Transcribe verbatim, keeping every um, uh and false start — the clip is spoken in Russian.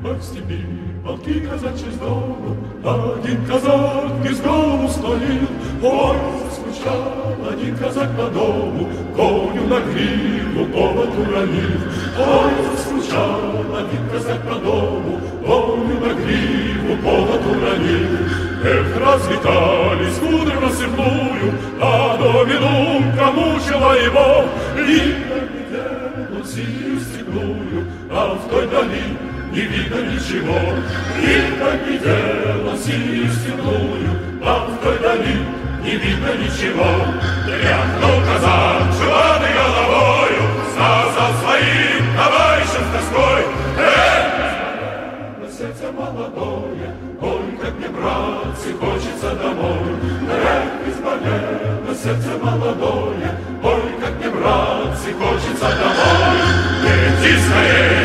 в степи полки казачьи с дому, один казак без голову склонил. Ой, заскучал один казак по дому, коню на гриву повод уронил. Ой, заскучал один казак по дому, коню на гриву повод уронил. Эх, разлетались кудры в рассыпную, а доминунка мучила его. И так глядел он синюю степную, а в той дали не видно ничего. И так глядел он синюю степную, а в той дали не видно ничего. Тряхнул казак желанной головою, сказал своим товарищам с тоской: эх, сердце молодое, ой, как мне, братцы, хочется домой. Эх, изболело сердце молодое, ой, как мне, братцы, хочется домой. Лети скорее!